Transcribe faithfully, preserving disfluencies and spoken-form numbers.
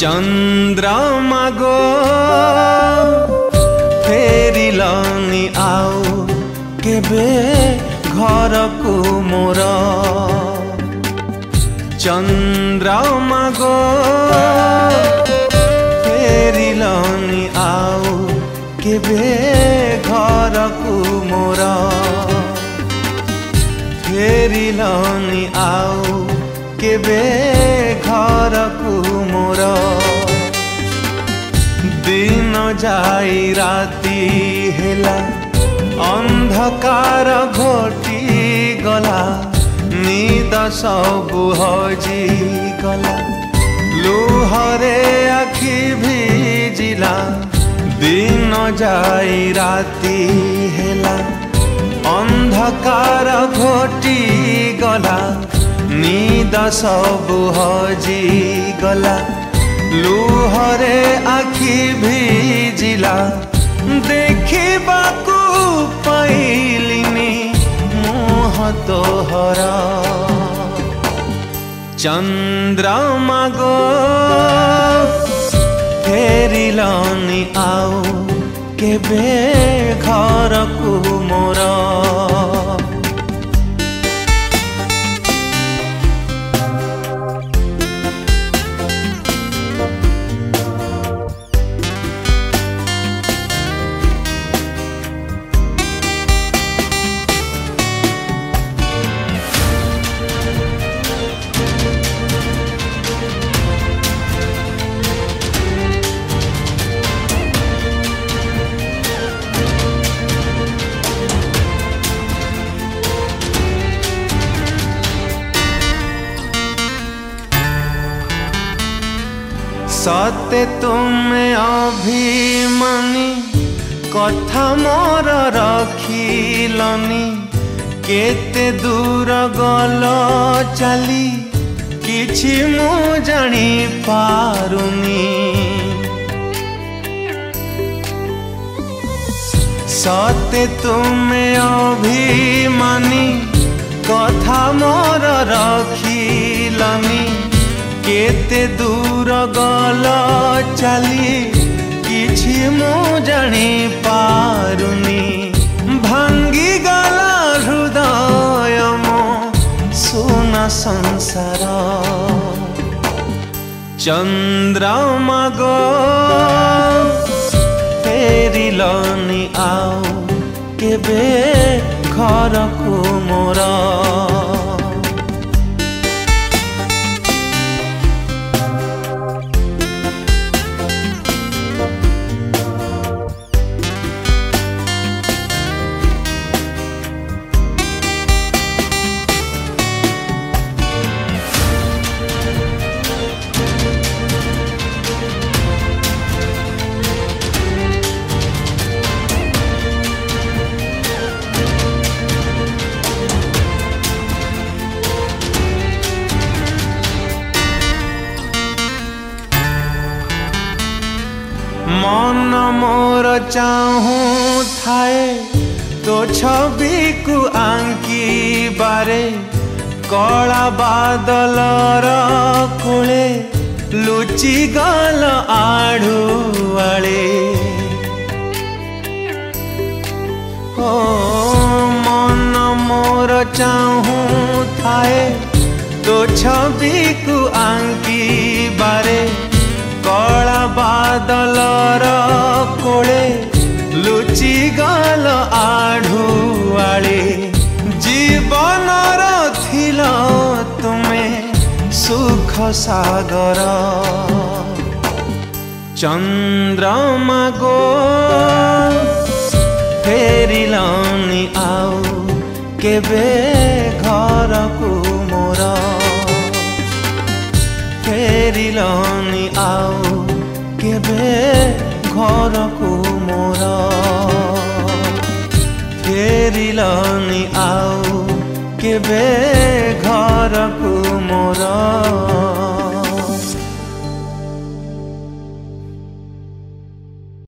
चंद्रमा गो फेरिलनि आउ केबे घर को मोर चंद्रमा गो फेरिलनि आउ केबे घर को मोर फेरिलनि आउ केबे घर को मोर दिन जाई राती हेला अंधकार घोटी गला निद सबु हजी गला लुहरे आखि भिजिला दिन जाई राती हेला अंधकार घोटी गला निद सबु हजी गला लुहरे आखि भिजिला देखिबाकू पाइलिनी मुह तोहरा चंद्रमा गो फेरिलनि आउ केबे घर को मोर सते तुमे अभिमानी कथा मोर रखिलनि केते दूर गल चली किछि मु जानी पारुनी सते तुमे अभिमानी कथा मोर रखिलनि केते दूर गल चली किछि मु जानी पारुनी भांगी गला हृदय मो सुना संसार चंद्रमा गो फेरिलनि आउ केबे घर को मोर मन मोर चाहूं थाए तो छवि को आंकी बारे कला बादल कोले लुचि गल आड़ुआले ओ मन मोर चाहूं थाए तो छवि को आंकी बारे कला बादल कोले लुचि गल आड़ुआले जीवन थिल तुमे सुख सागर चंद्रमा गो फेरिलनि आउ केबे घर को मोर फेरिलनि आउ केबे घर को मोर फेरिलनि आउ केबे घर को मोर।